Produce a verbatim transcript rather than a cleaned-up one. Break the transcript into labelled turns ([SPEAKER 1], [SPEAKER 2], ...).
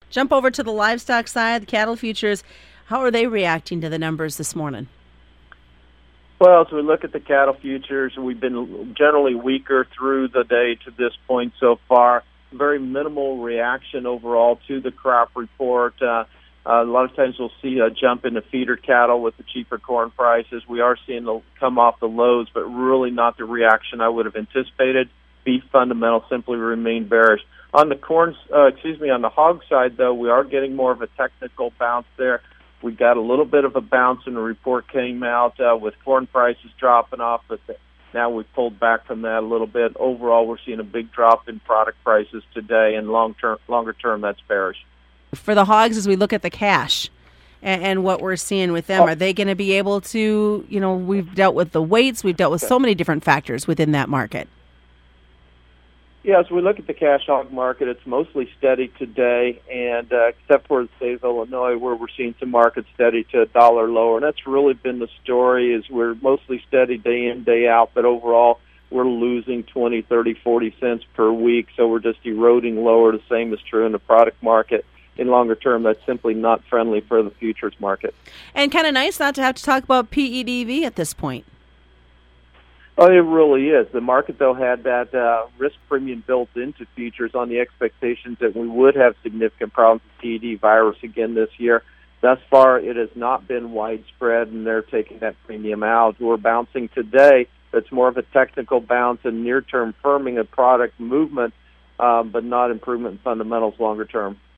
[SPEAKER 1] Jump over to the livestock side, the cattle futures. How are they reacting to the numbers this morning?
[SPEAKER 2] Well, as we look at the cattle futures, we've been generally weaker through the day to this point so far. Very minimal reaction overall to the crop report. Uh, uh, a lot of times we'll see a jump in the feeder cattle with the cheaper corn prices. We are seeing them come off the lows, but really not the reaction I would have anticipated. Beef fundamentals simply remain bearish. On the corn, uh, excuse me, on the hog side, though, we are getting more of a technical bounce there. We got a little bit of a bounce when the report came out uh, with corn prices dropping off, but the, now we've pulled back from that a little bit. Overall, we're seeing a big drop in product prices today, and long term, longer term, that's bearish.
[SPEAKER 1] For the hogs, as we look at the cash and, and what we're seeing with them,
[SPEAKER 2] oh.
[SPEAKER 1] are they going to be able to, you know, we've dealt with the weights, we've dealt with so many different factors within that market.
[SPEAKER 2] Yeah, as we look at the cash hog market, it's mostly steady today, and uh, except for the state of Illinois, where we're seeing some markets steady to a dollar lower. And that's really been the story, is we're mostly steady day in, day out, but overall we're losing twenty, thirty, forty cents per week, so we're just eroding lower. The same is true in the product market. In longer term, that's simply not friendly for the futures market.
[SPEAKER 1] And kind of nice not to have to talk about P E D V at this point.
[SPEAKER 2] Oh, it really is. The market, though, had that uh, risk premium built into futures on the expectations that we would have significant problems with P E D virus again this year. Thus far, it has not been widespread, and they're taking that premium out. We're bouncing today. It's more of a technical bounce and near-term firming of product movement, um, but not improvement in fundamentals longer term.